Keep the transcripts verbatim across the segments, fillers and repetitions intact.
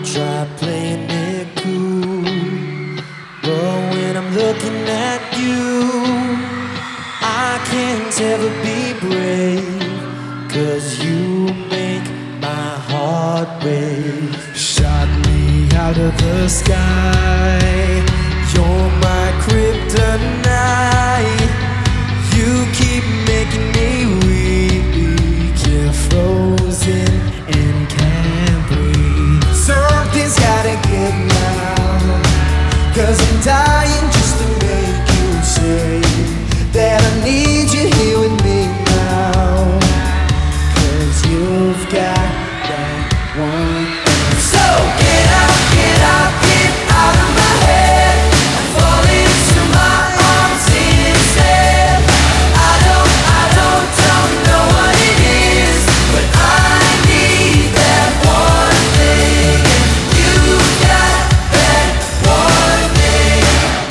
try playing it cool, but when I'm looking at you, I can't ever be brave, 'cause you make my heart race. Shot me out of the sky, you're my kryptonite. You keep making me weak, you're frozen and can't breathe. Something's gotta give now, 'cause I'm dying just to make you say that I need you here with me now. 'Cause you've got that one. So get out, get out, get out of my head and fall into my arms instead. I don't, I don't, don't know what it is, but I need that one thing. You've got that one thing.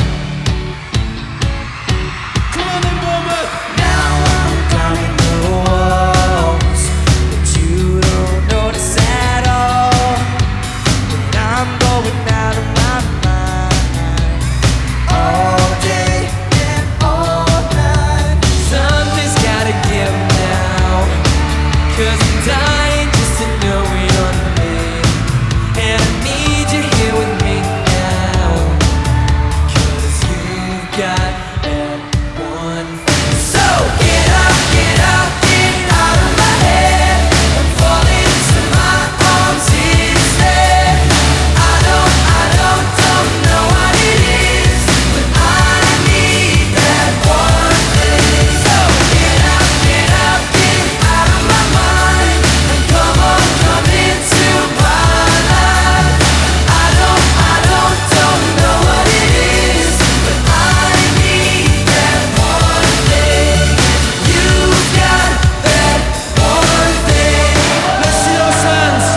Come on then, mama. Now I'm climbing the walls, but you don't notice at all that I'm going out of my mind all day and all night. Something's gotta give now, 'cause I'm dying just to know you're me, and I need you here with me now, 'cause you've got that one. So get out, get out, get out of my head and fall into my arms instead. I don't, I don't, don't know what it is, but I need that one thing. So get out, get out, get out of my mind and come on, come into my life. I don't, I don't, don't know what it is, but I need that one thing. You've got that one thing. Let's see those hands.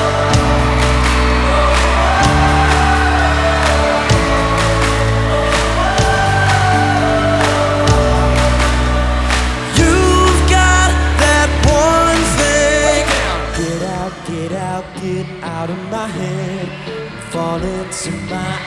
You've got that one thing. Get out, get out, get out of my head. Fall into my